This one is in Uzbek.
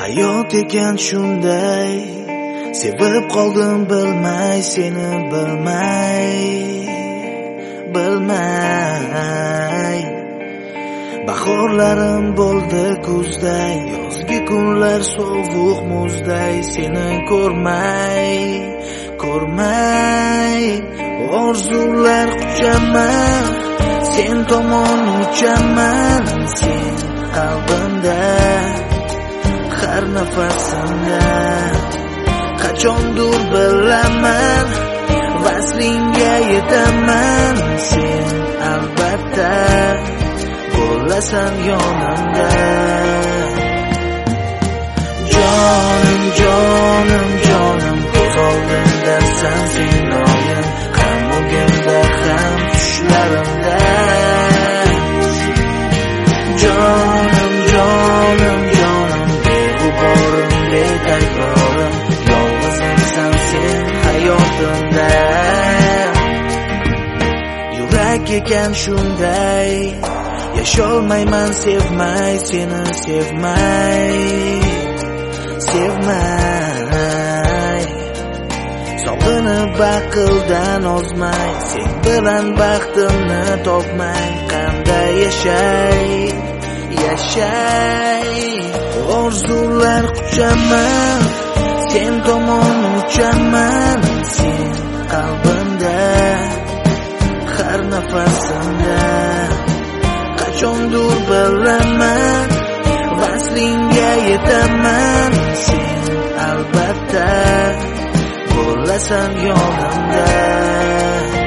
Hayot ekan shunday, sevib qoldim bilmay, seni bilmay. Bahorlarim bo'ldi kuzday, yozgi kunlar sovuq muzday, seni ko'rmay. Orzular quchaman, sen tomon uchaman, sen qalbimda, har nafasimda. Qachondir bilaman, vaslinga yetaman, sen albatta bo'lasan yonimda. Jonim, ko'z oldimdasan sen oyim, ham o'gimda ham tushlarimda. Jonim, beg'uborim, betakrorim, yolg'izimsan sen hayotimda. Yurak ekan shunday, yasholmayman sevmay, seni sevmay. Sog'inib baqildan ozmay, sen bilan baxtimni topmay, qanday yashay. Orzular quchaman, sen tomon uchaman, sen qalbimda, har nafasimda. Qachondir bilaman, vaslinga yetaman, sen albatta bo'lasan yonimda.